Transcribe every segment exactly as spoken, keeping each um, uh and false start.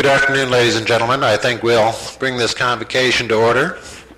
Good afternoon, ladies and gentlemen. I think we'll bring this convocation to order.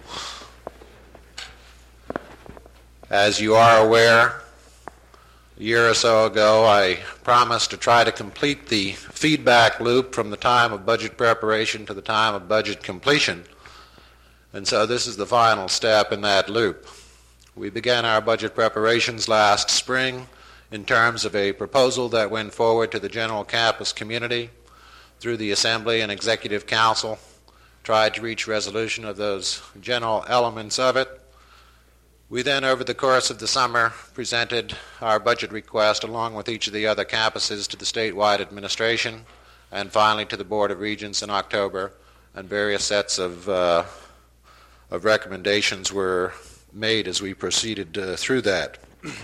As you are aware, a year or so ago, I promised to try to complete the feedback loop from the time of budget preparation to the time of budget completion. And so this is the final step in that loop. We began our budget preparations last spring in terms of a proposal that went forward to the general campus community through the Assembly and Executive Council, tried to reach resolution of those general elements of it. We then, over the course of the summer, presented our budget request along with each of the other campuses to the statewide administration and finally to the Board of Regents in October, and various sets of, uh, of recommendations were made as we proceeded uh, through that.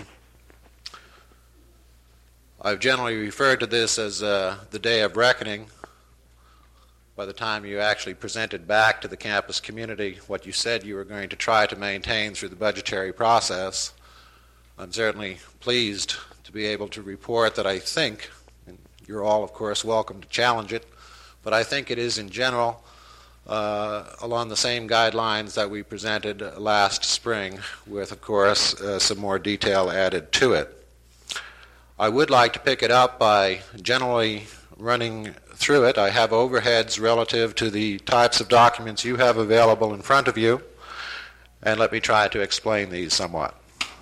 I've generally referred to this as uh, the day of reckoning. By the time you actually presented back to the campus community what you said you were going to try to maintain through the budgetary process, I'm certainly pleased to be able to report that I think, and you're all of course welcome to challenge it, but I think it is in general uh, along the same guidelines that we presented last spring, with of course uh, some more detail added to it. I would like to pick it up by generally running through it. I have overheads relative to the types of documents you have available in front of you, and let me try to explain these somewhat.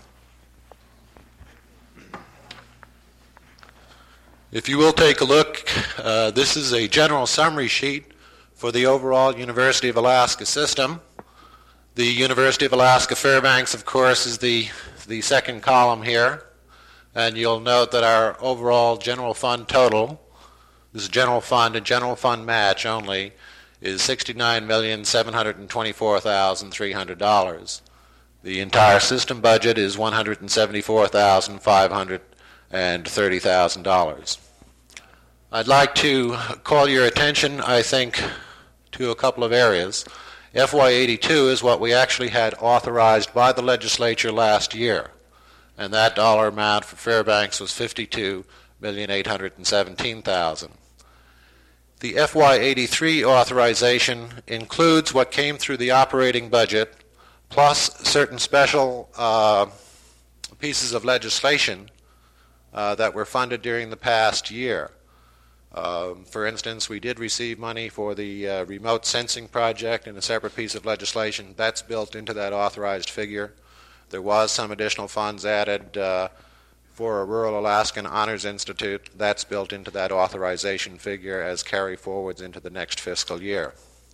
If you will take a look, uh, this is a general summary sheet for the overall University of Alaska system. The University of Alaska Fairbanks, of course, is the, the second column here, and you'll note that our overall general fund total, this general fund and general fund match only, is sixty-nine million seven hundred twenty-four thousand three hundred dollars. The entire system budget is one hundred seventy-four million five hundred thirty thousand dollars. I'd like to call your attention, I think, to a couple of areas. F Y eighty-two is what we actually had authorized by the legislature last year, and that dollar amount for Fairbanks was fifty-two million eight hundred seventeen thousand dollars. The F Y eighty-three authorization includes what came through the operating budget, plus certain special uh, pieces of legislation uh, that were funded during the past year. Um, for instance, we did receive money for the uh, remote sensing project in a separate piece of legislation. That's built into that authorized figure. There was some additional funds added uh, for a Rural Alaskan Honors Institute. That's built into that authorization figure as carry forwards into the next fiscal year.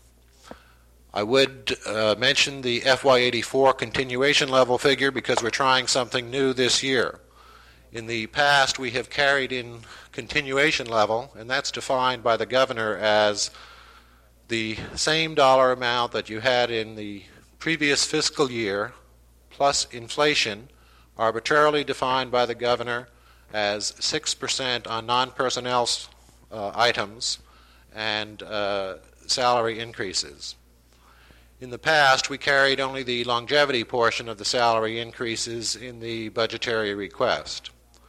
I would uh, mention the F Y eighty-four continuation level figure because we're trying something new this year. In the past, we have carried in continuation level, and that's defined by the governor as the same dollar amount that you had in the previous fiscal year plus inflation, arbitrarily defined by the governor as six percent on non-personnel uh, items and uh, salary increases. In the past, we carried only the longevity portion of the salary increases in the budgetary request.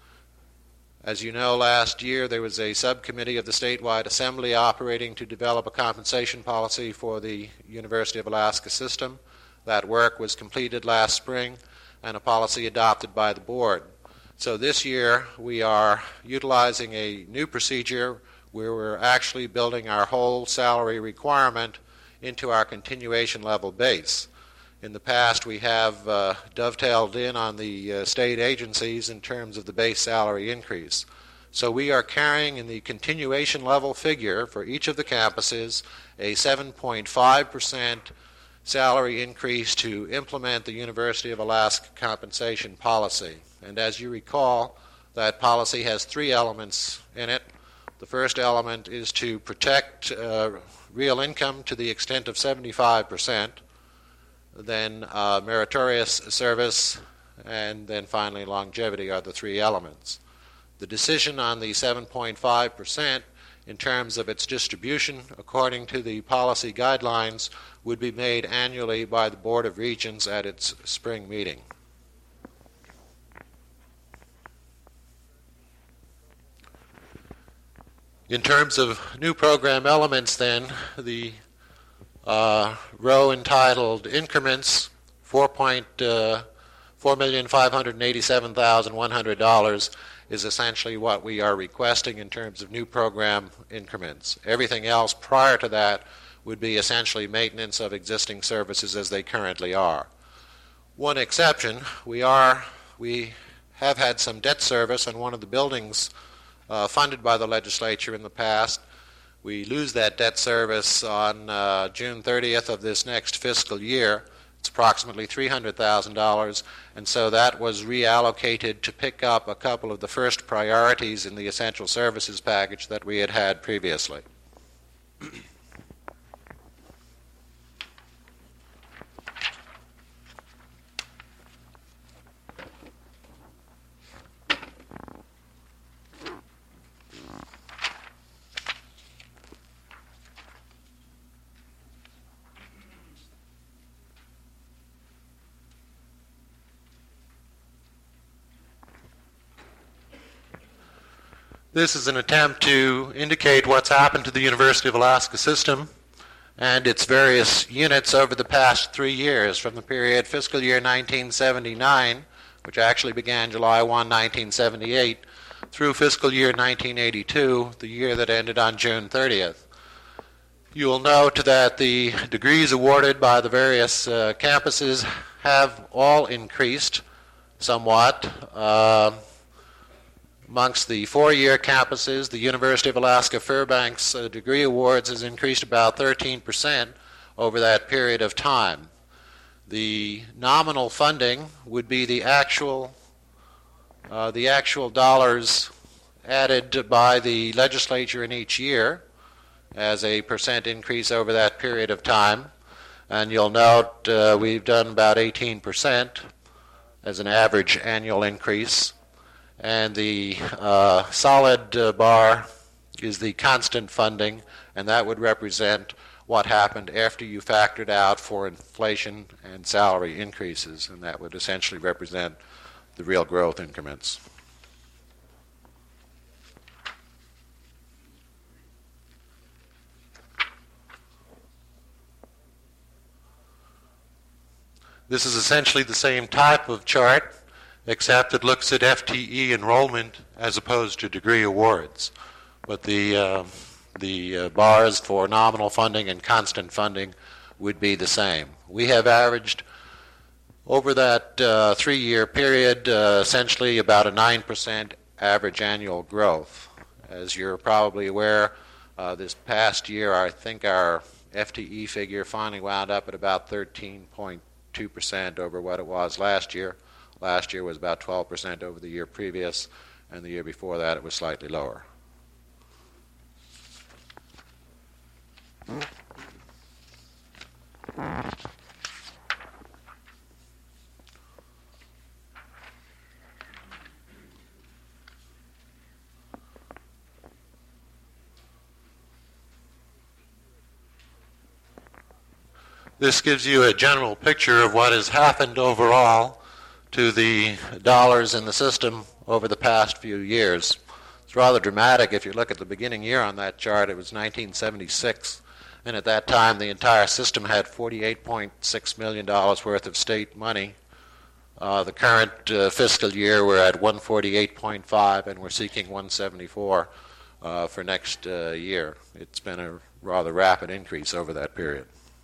As you know, last year there was a subcommittee of the statewide assembly operating to develop a compensation policy for the University of Alaska system. That work was completed last spring, and a policy adopted by the board. So this year we are utilizing a new procedure where we're actually building our whole salary requirement into our continuation level base. In the past we have uh, dovetailed in on the uh, state agencies in terms of the base salary increase. So we are carrying in the continuation level figure for each of the campuses a seven point five percent salary increase to implement the University of Alaska compensation policy. And as you recall, that policy has three elements in it. The first element is to protect uh, real income to the extent of seventy-five percent, then uh, meritorious service, and then finally longevity are the three elements. The decision on the seven point five percent in terms of its distribution according to the policy guidelines would be made annually by the Board of Regents at its spring meeting. In terms of new program elements then, the uh, row entitled increments, four million five hundred eighty-seven thousand one hundred dollars is essentially what we are requesting in terms of new program increments. Everything else prior to that would be essentially maintenance of existing services as they currently are. One exception, we are we have had some debt service on one of the buildings uh, funded by the legislature in the past. We lose that debt service on uh, June thirtieth of this next fiscal year. It's approximately three hundred thousand dollars, and so that was reallocated to pick up a couple of the first priorities in the essential services package that we had had previously. This is an attempt to indicate what's happened to the University of Alaska system and its various units over the past three years, from the period fiscal year nineteen seventy-nine, which actually began July first, nineteen seventy-eight, through fiscal year nineteen eighty-two, the year that ended on June thirtieth. You will note that the degrees awarded by the various uh, campuses have all increased somewhat. Uh, Amongst the four-year campuses, the University of Alaska Fairbanks uh, degree awards has increased about thirteen percent over that period of time. The nominal funding would be the actual, uh, the actual dollars added by the legislature in each year as a percent increase over that period of time. And you'll note uh, we've done about eighteen percent as an average annual increase. And the uh, solid uh, bar is the constant funding, and that would represent what happened after you factored out for inflation and salary increases, and that would essentially represent the real growth increments. This is essentially the same type of chart, except it looks at F T E enrollment as opposed to degree awards. But the, uh, the uh, bars for nominal funding and constant funding would be the same. We have averaged over that uh, three-year period uh, essentially about a nine percent average annual growth. As you're probably aware, uh, this past year I think our F T E figure finally wound up at about thirteen point two percent over what it was last year. Last year was about twelve percent over the year previous, and the year before that it was slightly lower. This gives you a general picture of what has happened overall to the dollars in the system over the past few years. It's rather dramatic. If you look at the beginning year on that chart, it was nineteen seventy-six, and at that time the entire system had forty-eight point six million dollars worth of state money. Uh, the current uh, fiscal year we're at one forty-eight point five, and we're seeking one seventy-four uh, for next uh, year. It's been a rather rapid increase over that period.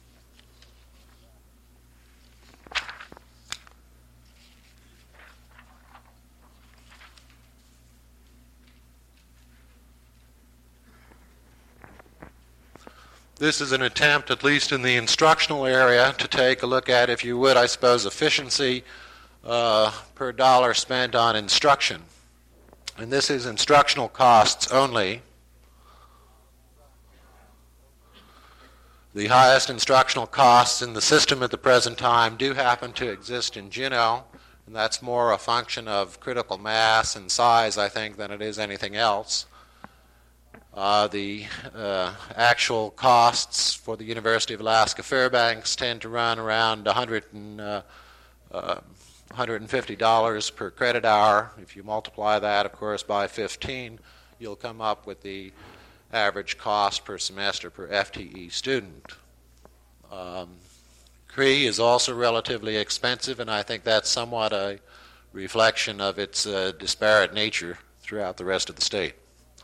This is an attempt, at least in the instructional area, to take a look at, if you would, I suppose, efficiency uh, per dollar spent on instruction. And this is instructional costs only. The highest instructional costs in the system at the present time do happen to exist in Juneau, and that's more a function of critical mass and size, I think, than it is anything else. Uh, the uh, actual costs for the University of Alaska Fairbanks tend to run around one hundred and, uh, uh, one hundred fifty dollars per credit hour. If you multiply that, of course, by fifteen, you'll come up with the average cost per semester per F T E student. Um, Cree is also relatively expensive, and I think that's somewhat a reflection of its uh, disparate nature throughout the rest of the state.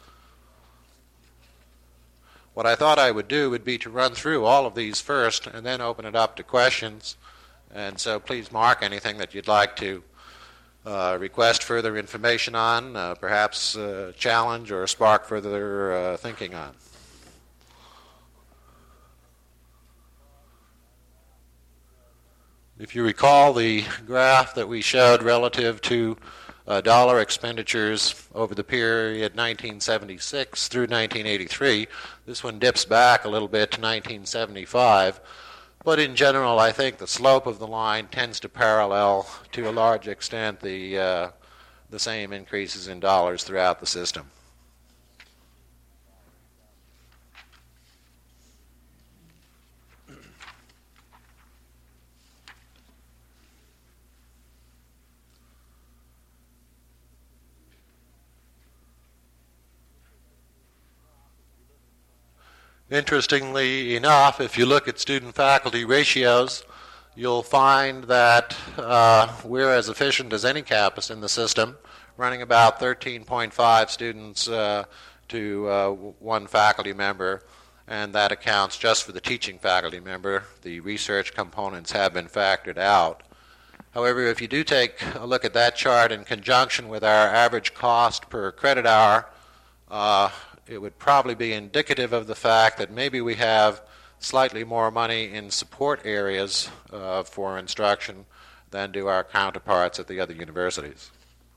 What I thought I would do would be to run through all of these first and then open it up to questions. And so please mark anything that you'd like to uh, request further information on, uh, perhaps uh, challenge or spark further uh, thinking on. If you recall the graph that we showed relative to uh, dollar expenditures over the period nineteen seventy-six through nineteen eighty-three, this one dips back a little bit to nineteen seventy-five. But in general, I think the slope of the line tends to parallel, to a large extent, the, uh, the same increases in dollars throughout the system. Interestingly enough, if you look at student-faculty ratios, you'll find that uh, we're as efficient as any campus in the system, running about thirteen point five students uh, to uh, one faculty member, and that accounts just for the teaching faculty member. The research components have been factored out. However, if you do take a look at that chart in conjunction with our average cost per credit hour, uh, it would probably be indicative of the fact that maybe we have slightly more money in support areas uh, for instruction than do our counterparts at the other universities.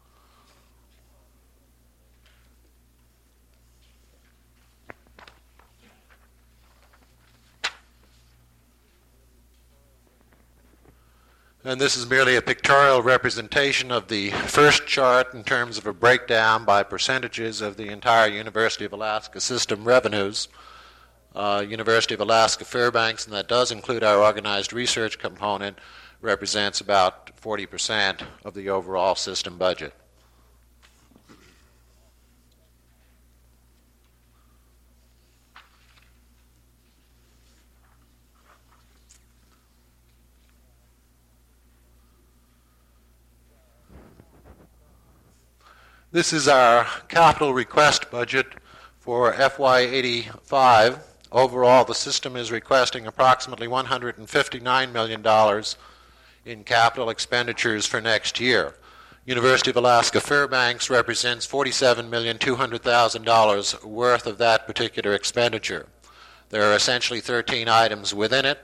And this is merely a pictorial representation of the first chart in terms of a breakdown by percentages of the entire University of Alaska system revenues. Uh, University of Alaska Fairbanks, and that does include our organized research component, represents about forty percent of the overall system budget. This is our capital request budget for F Y eighty-five. Overall, the system is requesting approximately one hundred fifty-nine million dollars in capital expenditures for next year. University of Alaska Fairbanks represents forty-seven million two hundred thousand dollars worth of that particular expenditure. There are essentially thirteen items within it.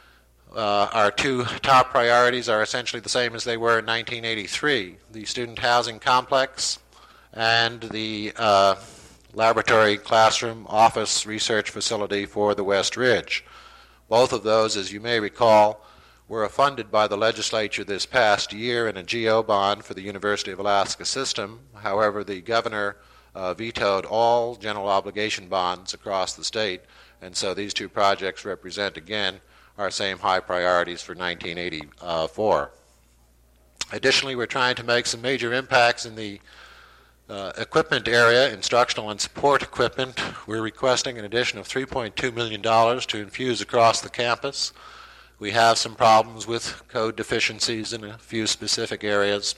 Uh, our two top priorities are essentially the same as they were in nineteen eighty-three, the student housing complex and the uh, laboratory, classroom, office, research facility for the West Ridge. Both of those, as you may recall, were funded by the legislature this past year in a G O bond for the University of Alaska system. However, the governor uh, vetoed all general obligation bonds across the state, and so these two projects represent, again, our same high priorities for nineteen eighty-four. Additionally, we're trying to make some major impacts in the Uh, equipment area, instructional and support equipment. We're requesting an addition of three point two million dollars to infuse across the campus. We have some problems with code deficiencies in a few specific areas.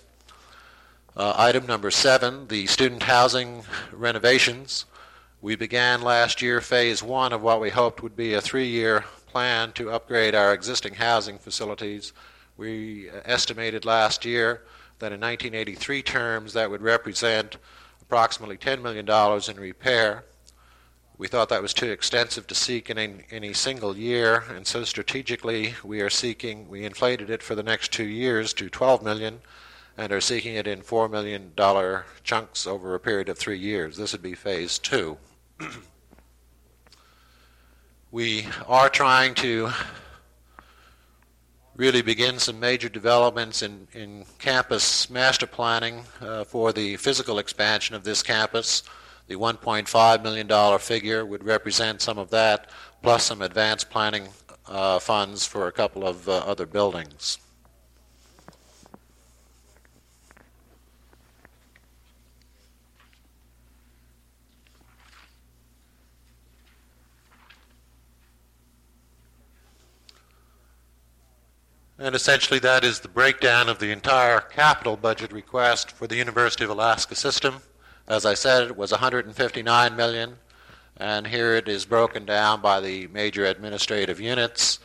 Uh, item number seven, the student housing renovations. We began last year phase one of what we hoped would be a three-year plan to upgrade our existing housing facilities. We estimated last year that in nineteen eighty-three terms that would represent approximately ten million dollars in repair. We thought that was too extensive to seek in any, any single year, and so strategically we are seeking, we inflated it for the next two years to twelve million dollars and are seeking it in four million dollars chunks over a period of three years. This would be phase two. We are trying to really begin some major developments in, in campus master planning uh, for the physical expansion of this campus. The one point five million dollars figure would represent some of that, plus some advanced planning uh, funds for a couple of uh, other buildings. And essentially that is the breakdown of the entire capital budget request for the University of Alaska system. As I said, it was one hundred fifty-nine million dollars, and here it is broken down by the major administrative units.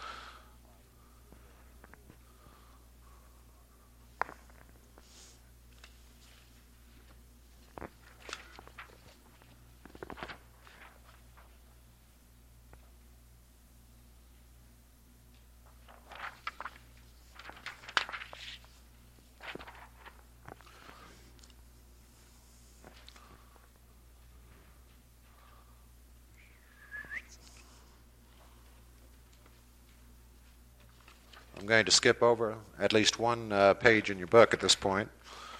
I'm going to skip over at least one uh, page in your book at this point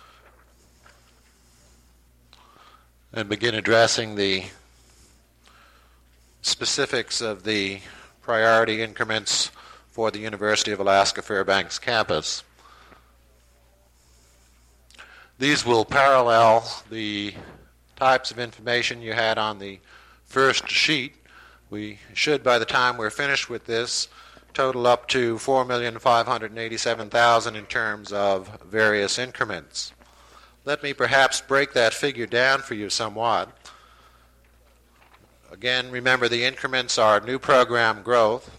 and begin addressing the specifics of the priority increments for the University of Alaska Fairbanks campus. These will parallel the types of information you had on the first sheet. We should, by the time we're finished with this, total up to four million five hundred eighty-seven thousand dollars in terms of various increments. Let me perhaps break that figure down for you somewhat. Again, remember the increments are new program growth.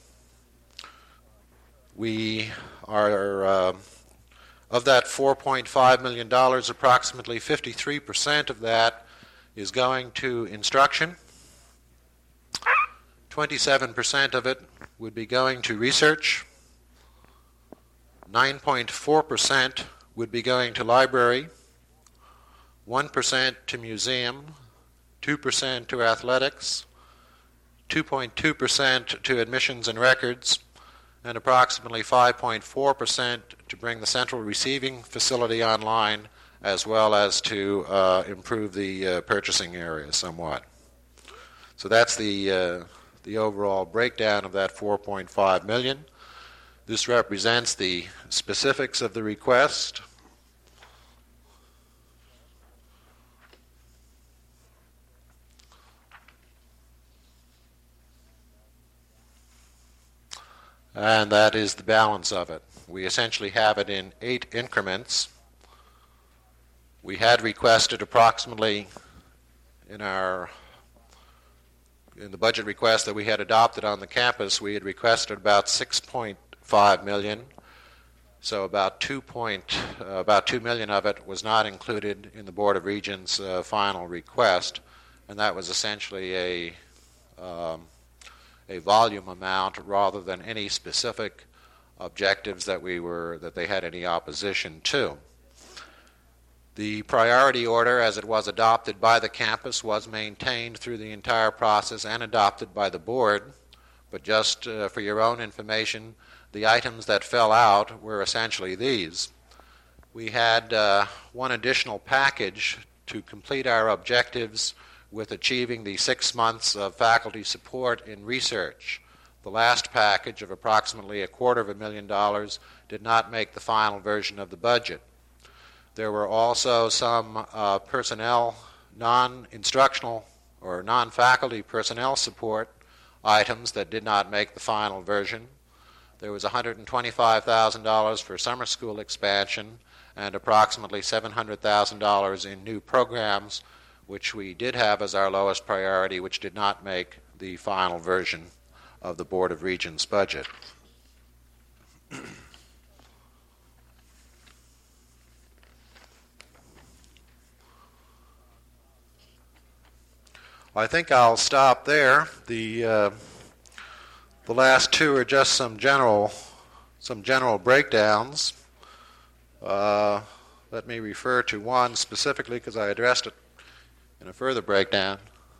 We are, uh, of that four point five million dollars, approximately fifty-three percent of that is going to instruction. twenty-seven percent of it would be going to research. nine point four percent would be going to library. one percent to museum. two percent to athletics. two point two percent to admissions and records. And approximately five point four percent to bring the central receiving facility online, as well as to uh, improve the uh, purchasing area somewhat. So that's the uh, the overall breakdown of that four point five million dollars. This represents the specifics of the request. And that is the balance of it. We essentially have it in eight increments. We had requested approximately in our in the budget request that we had adopted on the campus, we had requested about six point five million dollars. So about two point uh, about two million dollars of it was not included in the Board of Regents' uh, final request, and that was essentially a um, a volume amount rather than any specific objectives that we were that they had any opposition to. The priority order, as it was adopted by the campus, was maintained through the entire process and adopted by the board. But just uh, for your own information, the items that fell out were essentially these. We had uh, one additional package to complete our objectives with achieving the six months of faculty support in research. The last package of approximately a quarter of a million dollars did not make the final version of the budget. There were also some uh, personnel, non-instructional or non-faculty personnel support items that did not make the final version. There was one hundred twenty-five thousand dollars for summer school expansion and approximately seven hundred thousand dollars in new programs, which we did have as our lowest priority, which did not make the final version of the Board of Regents budget. I think I'll stop there. The uh, the last two are just some general some general breakdowns. Uh, let me refer to one specifically because I addressed it in a further breakdown.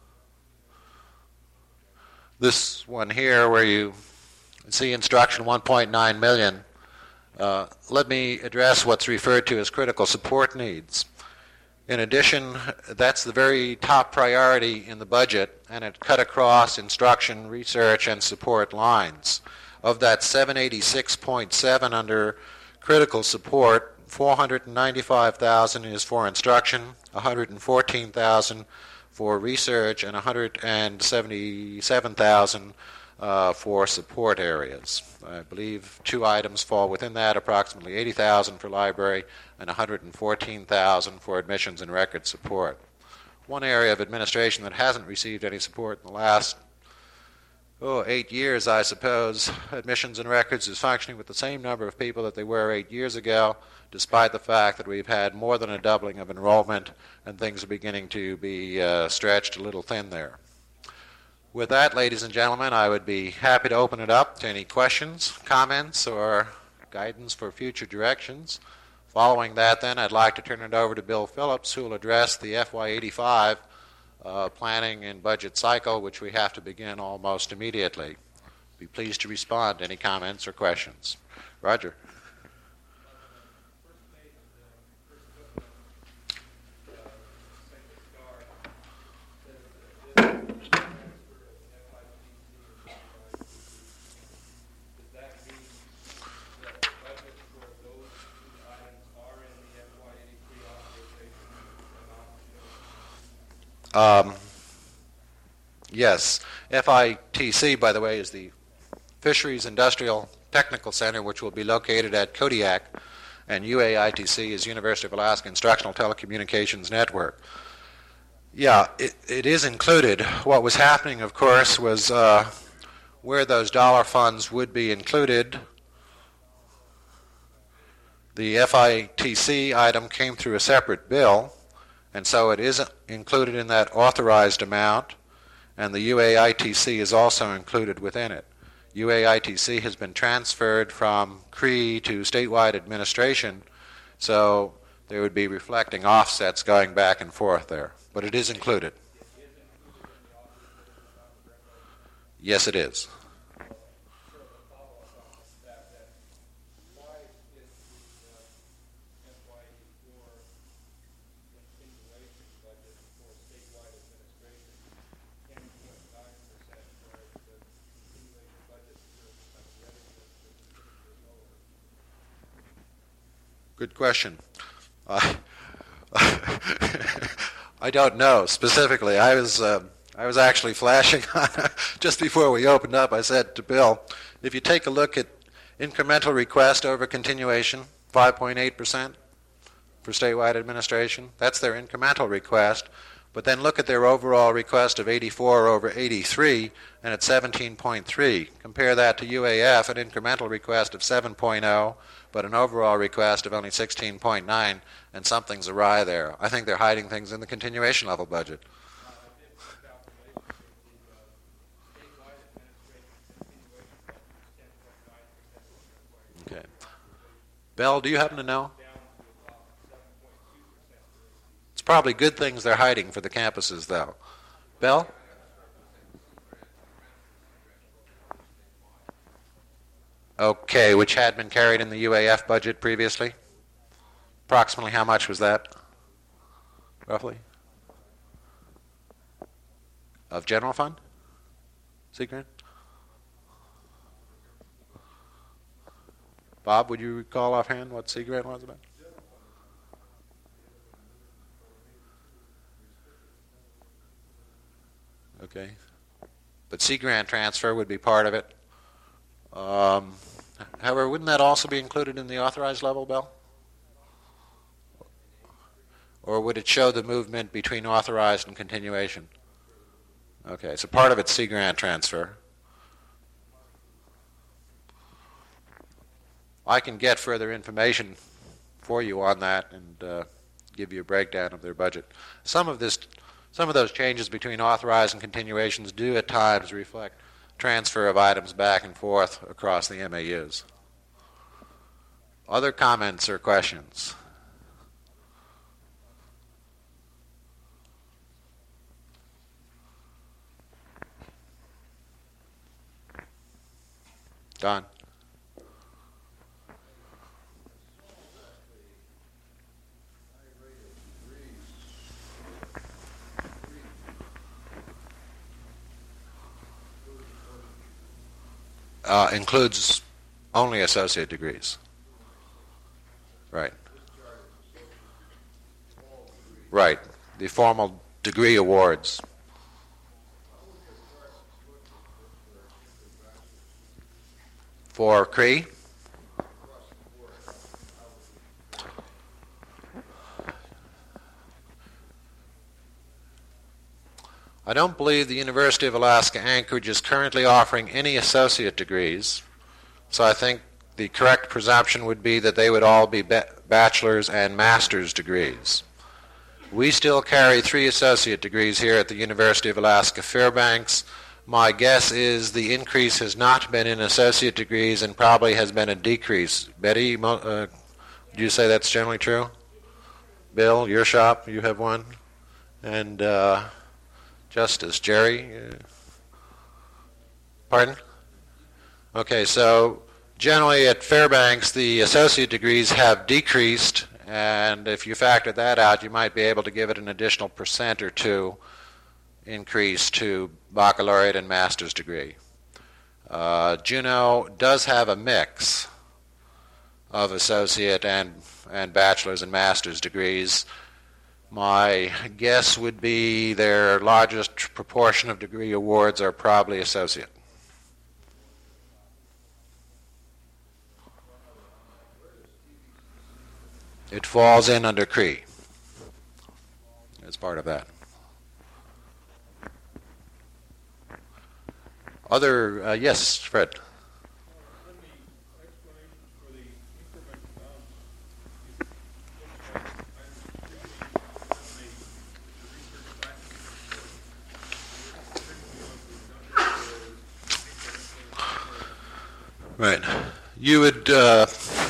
This one here, where you see instruction one point nine million dollars, uh, let me address what's referred to as critical support needs. In addition, that's the very top priority in the budget, and it cut across instruction, research, and support lines. Of that seven hundred eighty-six point seven under critical support, four hundred ninety-five thousand is for instruction, one hundred fourteen thousand for research, and one hundred seventy-seven thousand uh, for support areas. I believe two items fall within that, approximately eighty thousand dollars for library and one hundred fourteen thousand dollars for admissions and record support. One area of administration that hasn't received any support in the last oh, eight years, I suppose, admissions and records is functioning with the same number of people that they were eight years ago, despite the fact that we've had more than a doubling of enrollment and things are beginning to be uh, stretched a little thin there. With that, ladies and gentlemen, I would be happy to open it up to any questions, comments, or guidance for future directions. Following that, then, I'd like to turn it over to Bill Phillips, who will address the F Y eighty-five uh, planning and budget cycle, which we have to begin almost immediately. Be pleased to respond to any comments or questions. Roger. Um, yes, F I T C, by the way, is the Fisheries Industrial Technical Center, which will be located at Kodiak, and U A I T C is University of Alaska Instructional Telecommunications Network. Yeah, it, it is included. What was happening, of course, was uh, where those dollar funds would be included. The F I T C item came through a separate bill, and so it is included in that authorized amount, and the U A I T C is also included within it. U A I T C has been transferred from C R E to statewide administration, so there would be reflecting offsets going back and forth there, but it is included. Yes, it is. Good question. Uh, I don't know specifically. I was uh, I was actually flashing on just before we opened up. I said to Bill, if you take a look at incremental request over continuation, five point eight percent for statewide administration, that's their incremental request. But then look at their overall request of eighty-four over eighty-three, and it's seventeen point three. Compare that to U A F, an incremental request of seven point oh, but an overall request of only sixteen point nine, and something's awry there. I think they're hiding things in the continuation level budget. Okay. Bell, do you happen to know? It's probably good things they're hiding for the campuses, though. Bell? Okay, which had been carried in the U A F budget previously? Approximately how much was that, roughly? Of general fund? Sea Grant? Bob, would you recall offhand what Sea Grant was about? Okay. But Sea Grant transfer would be part of it. Um, however, wouldn't that also be included in the authorized level, Bill? Or would it show the movement between authorized and continuation? Okay, so part of it's Sea Grant transfer. I can get further information for you on that and uh, give you a breakdown of their budget. Some of this, some of those changes between authorized and continuations do at times reflect transfer of items back and forth across the M A Us. Other comments or questions? Don? Uh, includes only associate degrees. Right. Right. The formal degree awards. for Cree. I don't believe the University of Alaska Anchorage is currently offering any associate degrees, so I think the correct presumption would be that they would all be ba- bachelor's and master's degrees. We still carry three associate degrees here at the University of Alaska Fairbanks. My guess is the increase has not been in associate degrees and probably has been a decrease. Betty, uh, do you say that's generally true? Bill, your shop, you have one? And uh, Justice, Jerry? Uh, pardon? Okay, so generally at Fairbanks the associate degrees have decreased, and if you factor that out you might be able to give it an additional percent or two increase to baccalaureate and master's degree. Uh, Juneau does have a mix of associate and, and bachelor's and master's degrees. My guess would be their largest proportion of degree awards are probably associate. It falls in under Cree as part of that. Other, uh, yes, Fred. Right. You would uh,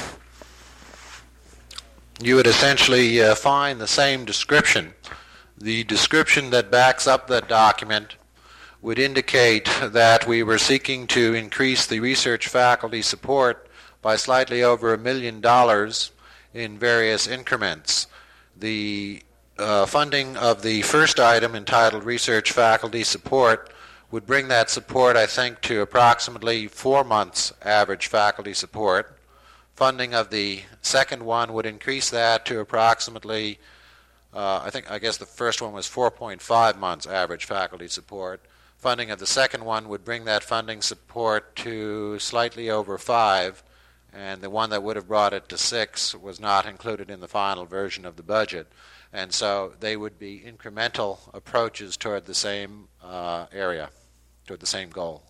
you would essentially uh, find the same description. The description that backs up that document would indicate that we were seeking to increase the research faculty support by slightly over a million dollars in various increments. The uh, funding of the first item entitled Research Faculty Support would bring that support, I think, to approximately four months average faculty support. Funding of the second one would increase that to approximately, uh, I think, I guess the first one was four point five months average faculty support. Funding of the second one would bring that funding support to slightly over five, and the one that would have brought it to six was not included in the final version of the budget. And so they would be incremental approaches toward the same uh, area, toward the same goal.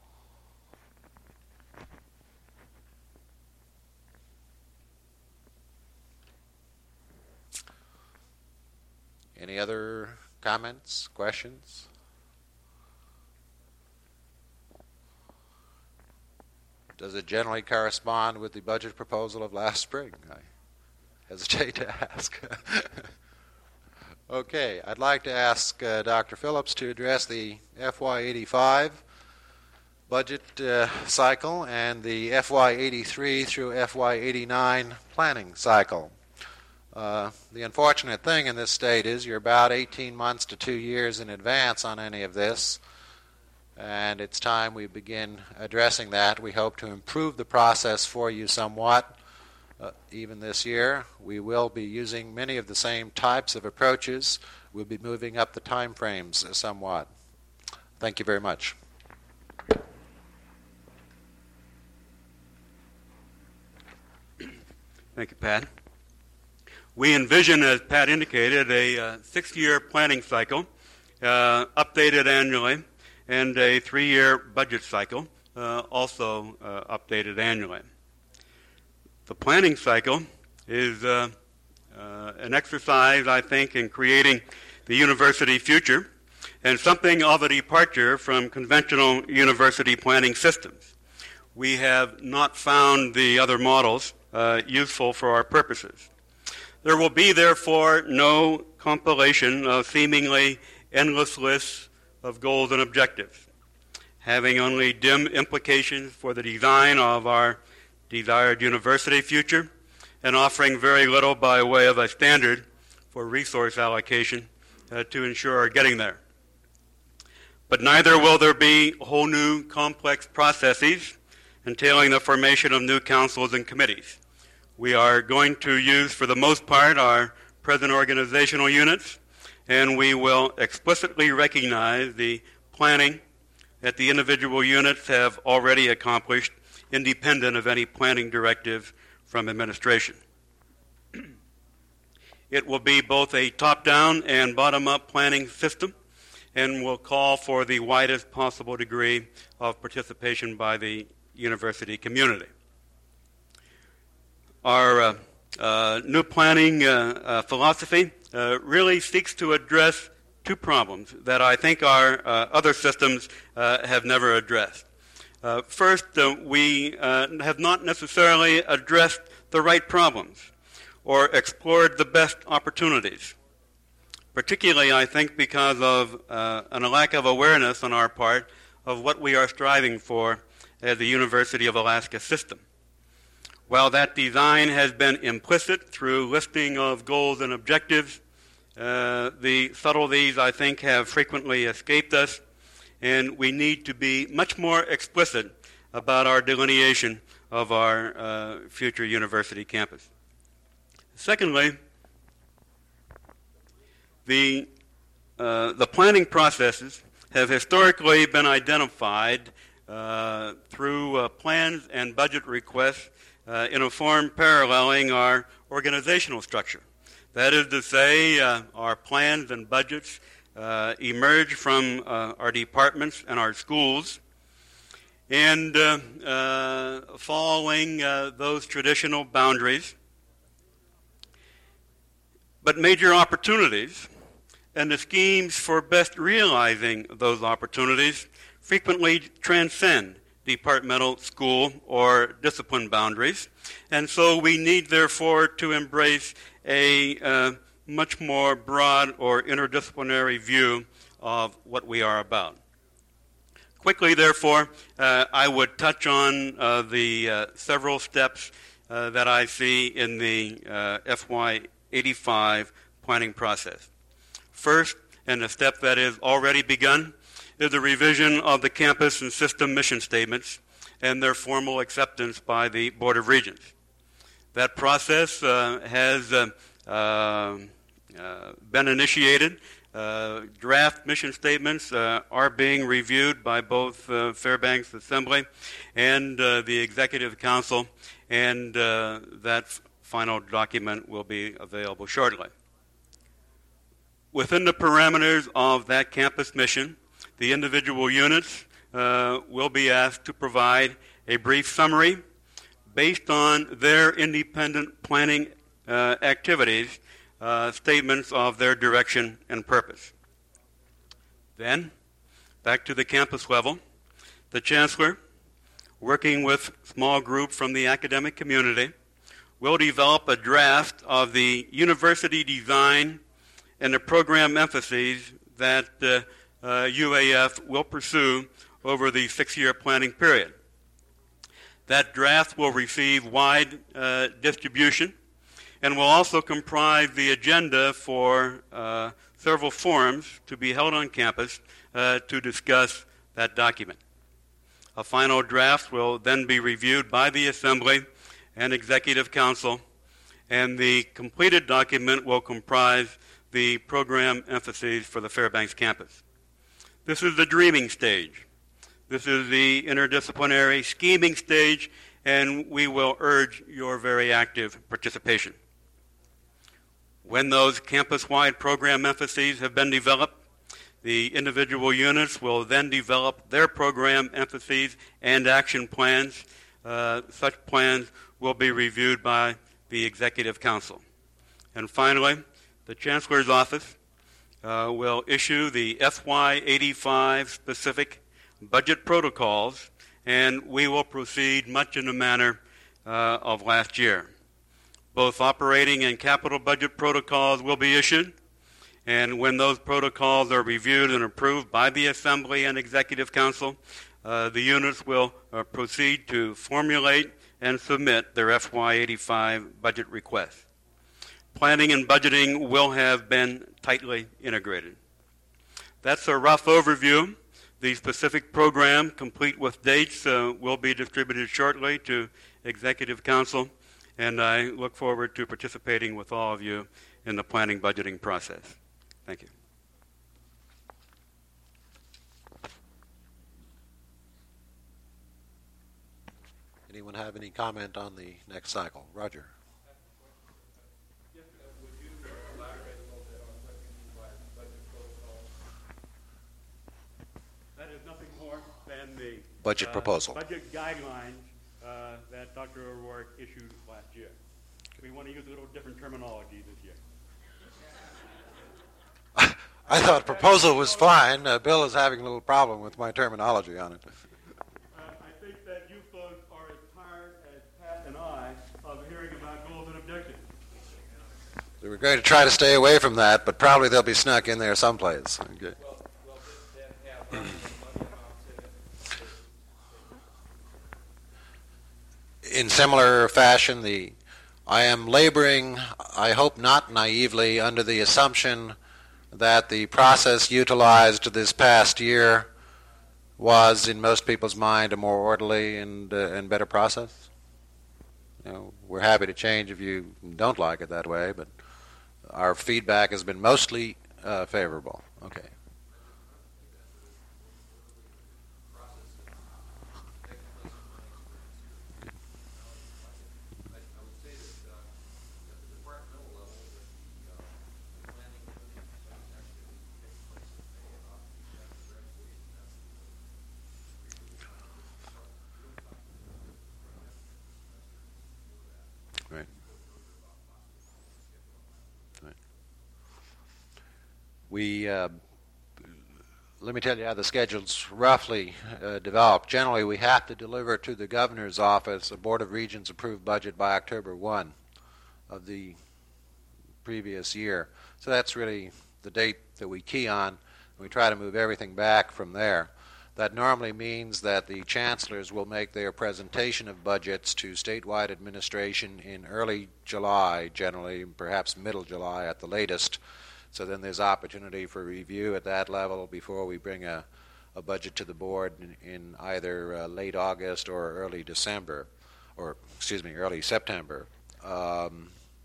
Any other comments, questions? Does it generally correspond with the budget proposal of last spring? I hesitate to ask. Okay, I'd like to ask uh, Doctor Phillips to address the F Y eighty-five budget uh, cycle and the F Y eighty-three through F Y eighty-nine planning cycle. Uh, the unfortunate thing in this state is you're about eighteen months to two years in advance on any of this, and it's time we begin addressing that. We hope to improve the process for you somewhat. Uh, even this year, we will be using many of the same types of approaches. We'll be moving up the time frames somewhat. Thank you very much. Thank you, Pat. We envision, as Pat indicated, a uh, six-year planning cycle, uh, updated annually, and a three-year budget cycle, uh, also uh, updated annually. The planning cycle is uh, uh, an exercise, I think, in creating the university future and something of a departure from conventional university planning systems. We have not found the other models uh, useful for our purposes. There will be, therefore, no compilation of seemingly endless lists of goals and objectives, having only dim implications for the design of our desired university future, and offering very little by way of a standard for resource allocation uh, to ensure our getting there. But neither will there be whole new complex processes entailing the formation of new councils and committees. We are going to use, for the most part, our present organizational units, and we will explicitly recognize the planning that the individual units have already accomplished independent of any planning directive from administration. It will be both a top-down and bottom-up planning system and will call for the widest possible degree of participation by the university community. Our uh, uh, new planning uh, uh, philosophy uh, really seeks to address two problems that I think our uh, other systems uh, have never addressed. Uh, first, uh, we uh, have not necessarily addressed the right problems or explored the best opportunities, particularly, I think, because of uh, a lack of awareness on our part of what we are striving for as the University of Alaska system. While that design has been implicit through listing of goals and objectives, uh, the subtleties, I think, have frequently escaped us, and we need to be much more explicit about our delineation of our uh, future university campus. Secondly, the, uh, the planning processes have historically been identified uh, through uh, plans and budget requests uh, in a form paralleling our organizational structure. That is to say, uh, our plans and budgets uh, emerge from uh, our departments and our schools, and uh, uh, following uh, those traditional boundaries. But major opportunities and the schemes for best realizing those opportunities frequently transcend departmental, school, or discipline boundaries, and so we need, therefore, to embrace a uh, much more broad or interdisciplinary view of what we are about. Quickly, therefore, uh, I would touch on uh, the uh, several steps uh, that I see in the uh, F Y eighty-five planning process. First, and a step that is already begun, is the revision of the campus and system mission statements and their formal acceptance by the Board of Regents. That process uh, has uh, uh, uh, been initiated. Uh, draft mission statements uh, are being reviewed by both uh, Fairbanks Assembly and uh, the Executive Council, and uh, that f- final document will be available shortly. Within the parameters of that campus mission, the individual units uh, will be asked to provide a brief summary based on their independent planning uh, activities, uh, statements of their direction and purpose. Then, back to the campus level, the Chancellor, working with a small group from the academic community, will develop a draft of the university design and the program emphases that uh, uh, U A F will pursue over the six-year planning period. That draft will receive wide uh, distribution and will also comprise the agenda for uh, several forums to be held on campus uh, to discuss that document. A final draft will then be reviewed by the Assembly and Executive Council, and the completed document will comprise the program emphases for the Fairbanks campus. This is the dreaming stage. This is the interdisciplinary scheming stage, and we will urge your very active participation. When those campus-wide program emphases have been developed, the individual units will then develop their program emphases and action plans. Uh, such plans will be reviewed by the Executive Council. And finally, the Chancellor's Office uh, will issue the F Y eighty-five specific budget protocols, and we will proceed much in the manner uh, of last year. Both operating and capital budget protocols will be issued, and when those protocols are reviewed and approved by the Assembly and Executive Council, uh, the units will uh, proceed to formulate and submit their F Y eighty-five budget requests. Planning and budgeting will have been tightly integrated. That's a rough overview. The specific program, complete with dates, uh, will be distributed shortly to Executive Council, and I look forward to participating with all of you in the planning budgeting process. Thank you. Anyone have any comment on the next cycle? Roger. That is nothing more than the budget uh, proposal. budget guidelines uh, that Doctor O'Rourke issued last year. We want to use a little different terminology this year. I thought proposal was fine. Uh, Bill is having a little problem with my terminology on it. Uh, I think that you folks are as tired as Pat and I of hearing about goals and objectives. So we're going to try to stay away from that, but probably they'll be snuck in there someplace. Okay. Well, well, this, that have money amounts in it. In similar fashion, the I am laboring, I hope not naively, under the assumption that the process utilized this past year was, in most people's mind, a more orderly and uh, and better process. You know, we're happy to change if you don't like it that way, but our feedback has been mostly uh, favorable. Okay. We, uh, let me tell you how the schedule's roughly uh, developed. Generally, we have to deliver to the governor's office a Board of Regents approved budget by October first of the previous year. So that's really the date that we key on. We try to move everything back from there. That normally means that the chancellors will make their presentation of budgets to statewide administration in early July, generally, perhaps middle July at the latest. So then there's opportunity for review at that level before we bring a, a budget to the board in, in either uh, late August or early December, or excuse me, early September. Um,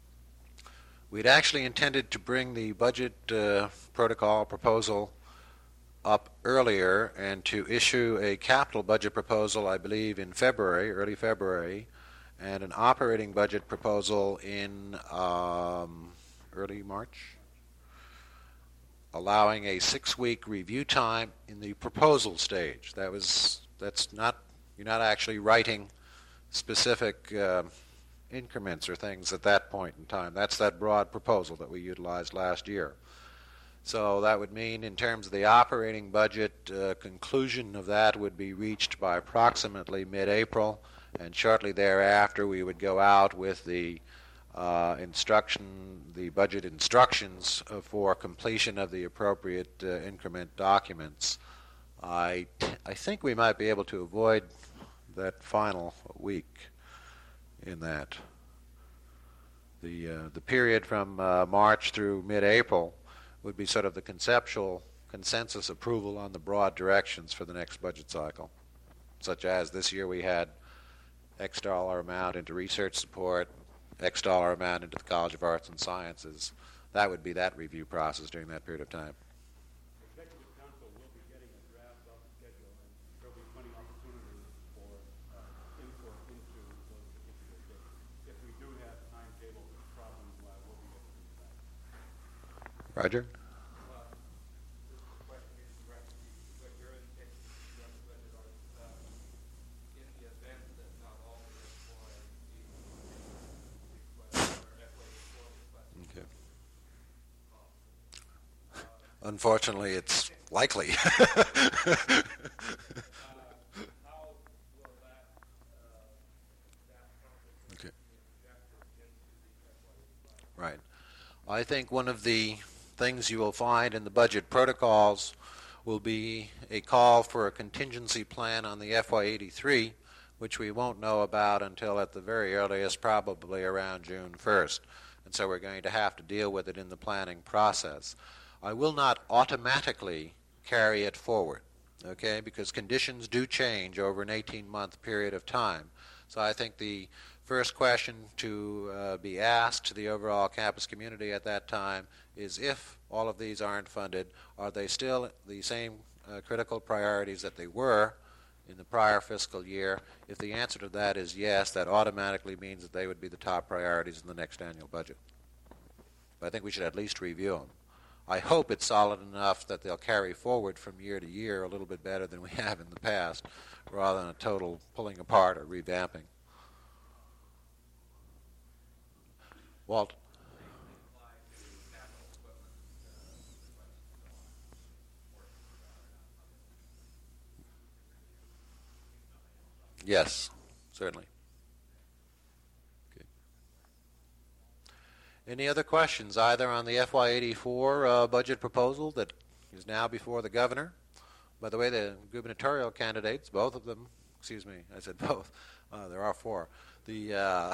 we'd actually intended to bring the budget uh, protocol proposal up earlier and to issue a capital budget proposal, I believe, in February, early February, and an operating budget proposal in um, early March, allowing a six-week review time in the proposal stage. That was that's not you're not actually writing specific uh, increments or things at that point in time. That's that broad proposal that we utilized last year. So that would mean, in terms of the operating budget, uh, conclusion of that would be reached by approximately mid-April, and shortly thereafter we would go out with the uh, instruction, the budget instructions uh, for completion of the appropriate uh, increment documents. I, t- I think we might be able to avoid that final week in that. The, uh, the period from uh, March through mid-April would be sort of the conceptual consensus approval on the broad directions for the next budget cycle, such as this year we had X dollar amount into research support, X dollar amount into the College of Arts and Sciences. That would be that review process during that period of time. Executive Council will be getting a draft of the schedule, and there will be plenty of opportunities for uh, input into those particular dates. If we do have timetable problems, uh, we'll be able to do that. Roger? Unfortunately, it's likely. Okay. Right. I think one of the things you will find in the budget protocols will be a call for a contingency plan on the F Y eighty-three, which we won't know about until at the very earliest, probably around June first. And so we're going to have to deal with it in the planning process. I will not automatically carry it forward, okay, because conditions do change over an eighteen-month period of time. So I think the first question to uh, be asked to the overall campus community at that time is, if all of these aren't funded, are they still the same uh, critical priorities that they were in the prior fiscal year? If the answer to that is yes, that automatically means that they would be the top priorities in the next annual budget. But I think we should at least review them. I hope it's solid enough that they'll carry forward from year to year a little bit better than we have in the past, rather than a total pulling apart or revamping. Walt? Yes, certainly. Okay. Any other questions, either on the F Y eighty-four uh, budget proposal that is now before the governor? By the way, the gubernatorial candidates, both of them, excuse me, I said both, uh, there are four. The, uh,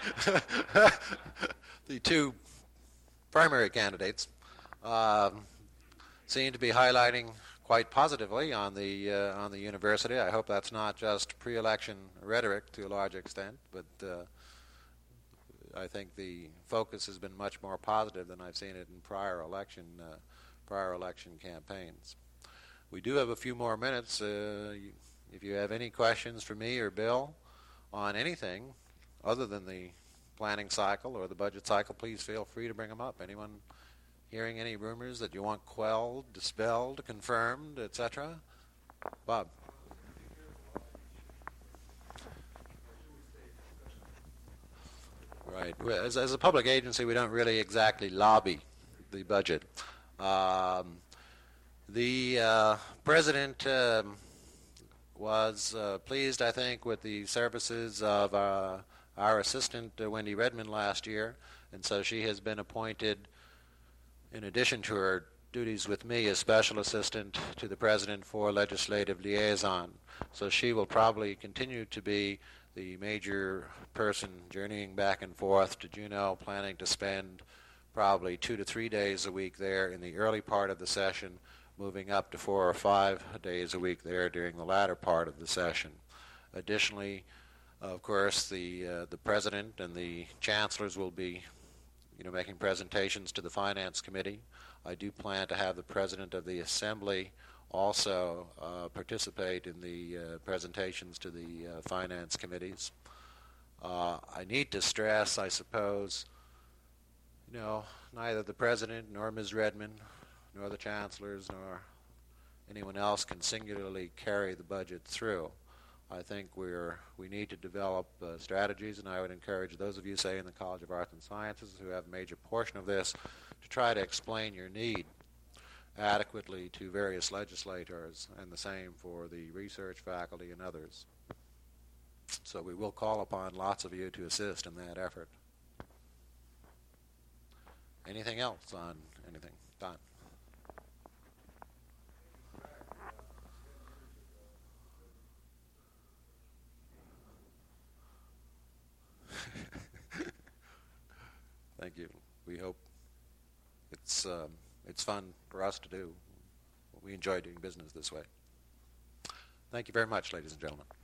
the two primary candidates uh, seem to be highlighting quite positively on the uh, on the university. I hope that's not just pre-election rhetoric to a large extent, but uh, I think the focus has been much more positive than I've seen it in prior election uh, prior election campaigns. We do have a few more minutes. Uh, if you have any questions for me or Bill on anything other than the planning cycle or the budget cycle, please feel free to bring them up. Anyone hearing any rumors that you want quelled, dispelled, confirmed, et cetera? Bob. Right. As, as a public agency, we don't really exactly lobby the budget. Um, the uh, president um, was uh, pleased, I think, with the services of uh, our assistant, uh, Wendy Redmond, last year, and so she has been appointed, in addition to her duties with me, as special assistant to the president for legislative liaison. So she will probably continue to be the major person journeying back and forth to Juneau, planning to spend probably two to three days a week there in the early part of the session, moving up to four or five days a week there during the latter part of the session. Additionally, of course, the uh, the president and the chancellors will be you know, making presentations to the Finance Committee. I do plan to have the President of the Assembly also uh, participate in the uh, presentations to the uh, Finance Committees. Uh, I need to stress, I suppose, you know, neither the President nor Miz Redmond nor the Chancellors nor anyone else can singularly carry the budget through. I think we're we need to develop uh, strategies, and I would encourage those of you, say, in the College of Arts and Sciences who have a major portion of this, to try to explain your need adequately to various legislators, and the same for the research faculty and others. So we will call upon lots of you to assist in that effort. Anything else on anything? Don? Thank you. We hope it's um, it's fun for us to do. We enjoy doing business this way. Thank you very much, ladies and gentlemen.